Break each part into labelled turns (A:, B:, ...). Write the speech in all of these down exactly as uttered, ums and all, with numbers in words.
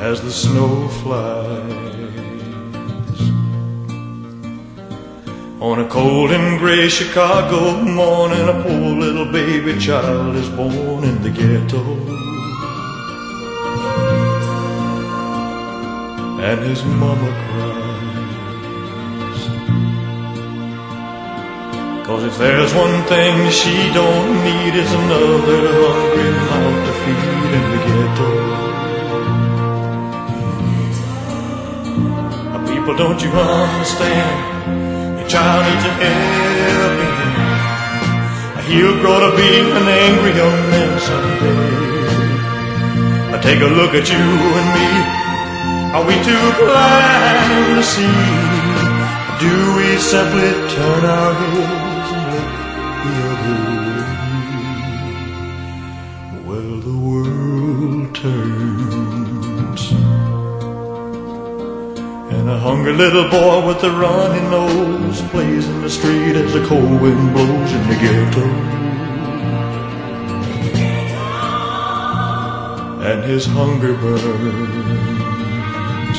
A: as the snow flies. On a cold and gray Chicago morning, a poor little baby child is born in the ghetto. And his mama cries, 'cause if there's one thing she don't need, is another hungry mouth to feed in the ghetto. People, don't you understand? Your child needs a helping hand. He'll grow to be an angry young man someday. I take a look at you and me. Are we too blind to see? Do we simply turn our heads and look the other way? Well, the world turns, and a hungry little boy with a runny nose plays in the street as the cold wind blows in the ghetto. And his hunger burns,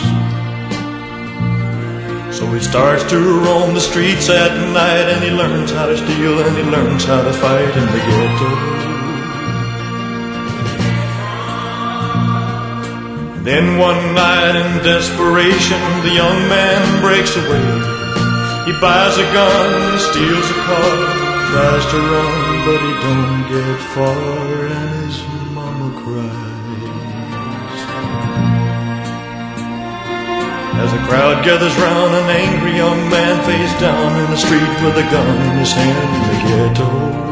A: so he starts to roam the streets at night, and he learns how to steal and he learns how to fight in the ghetto. Then one night in desperation, the young man breaks away. He buys a gun, steals a car, tries to run, but he don't get far, and his mama cries. As a crowd gathers round, an angry young man face down in the street with a gun in his hand in the ghetto.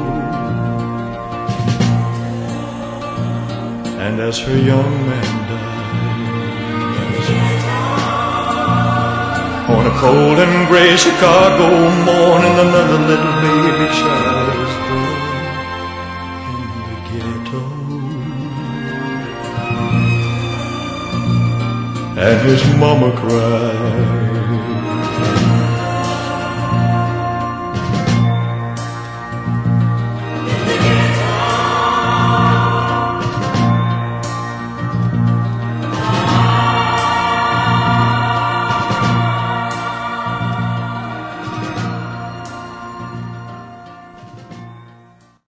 A: And as her young man dies, on a cold and gray Chicago morning, another little baby child is born in the ghetto. And his mama cries.